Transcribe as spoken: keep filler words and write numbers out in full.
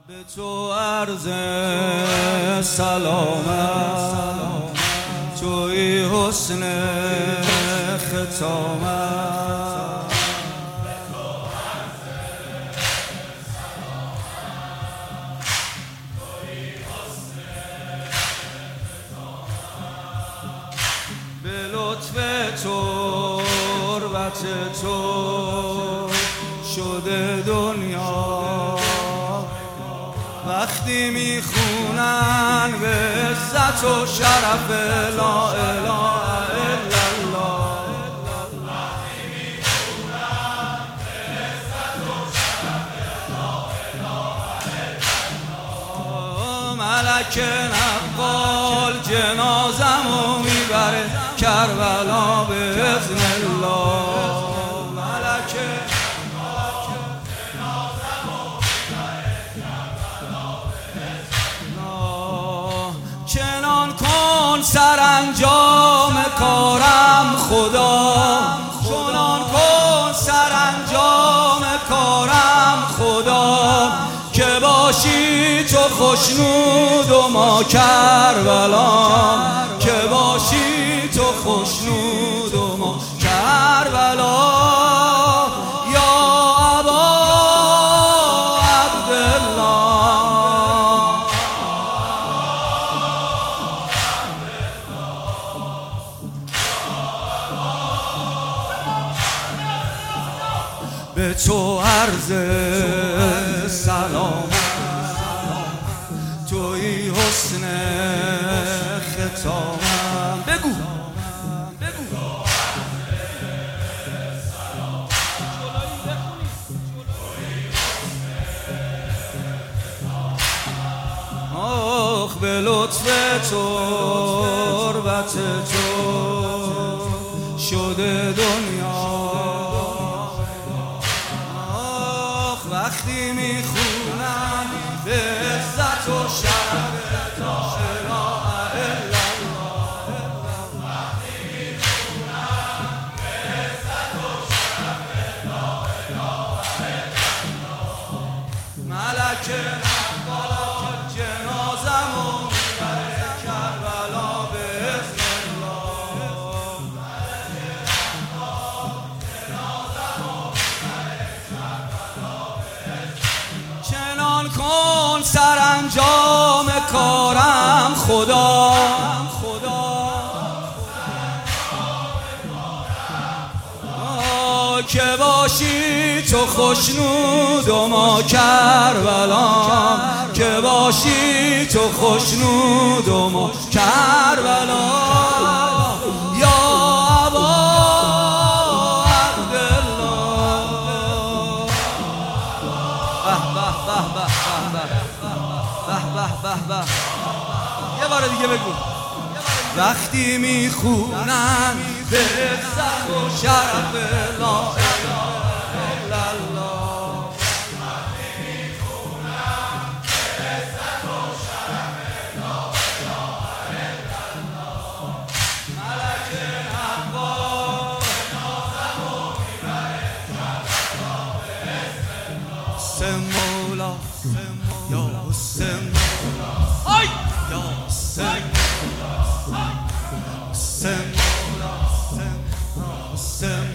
به تو عرض سلامت، توی حسن ختامت. به لطف تو تربت تو شده دنیا، وقتی میخونن به عزت و شرف لا اله الا الله. وقتی میخونن به عزت و شرف لا اله الا الله. ملک نقال جنازمو میبره کربلا به اذن الله. چنان کن سرانجام کارم خدا، چنان کن سرانجام کارم خدا، که باشی تو خوشنود و ما کربلا، که باشی تو خوشنود و ما کربلا. به تو عرض سلامت، توی حسن ختامت. بگو بگو آخ به لطف تربت تو شده دنیا، وقتی میخونم به عزت و شرف لا اله الا الله. وقتی میخونم به عزت و شرف لا اله الا الله. ملک نقال جنازمو میبره کربلا به اذن الله. ملک نقال جنازمو میبره کربلا. چنان کن سرانجام کارم خدا، که باشی تو خوشنود و ما کربلا، که باشی تو خوشنود و ما کربلا. یه بار دیگه بگو. وقتی میخونن به عزت و شرف لا اله الا الله. وقتی میخونن به عزت و شرف لا اله الا الله. ملک نقال جنازمو میبره کربلا به اذن الله. حسین مولا یا حسین مولا، آی یا حسین مولا، حسین مولا، حسین